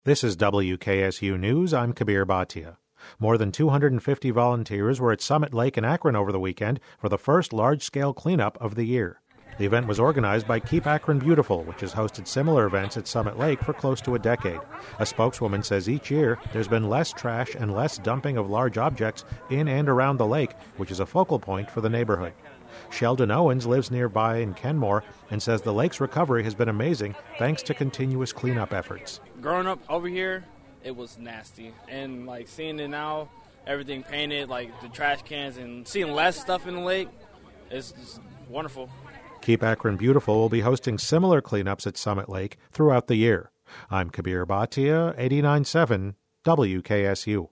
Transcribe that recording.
This is WKSU News. I'm Kabir Bhatia. More than 250 volunteers were at Summit Lake in Akron over the weekend for the first large-scale cleanup of the year. The event was organized by Keep Akron Beautiful, which has hosted similar events at Summit Lake for close to a decade. A spokeswoman says each year there's been less trash and less dumping of large objects in and around the lake, which is a focal point for the neighborhood. Sheldon Owens lives nearby in Kenmore and says the lake's recovery has been amazing thanks to continuous cleanup efforts. Growing up over here, it was nasty. And, seeing it now, everything painted, the trash cans, and seeing less stuff in the lake is wonderful. Keep Akron Beautiful will be hosting similar cleanups at Summit Lake throughout the year. I'm Kabir Bhatia, 89.7 WKSU.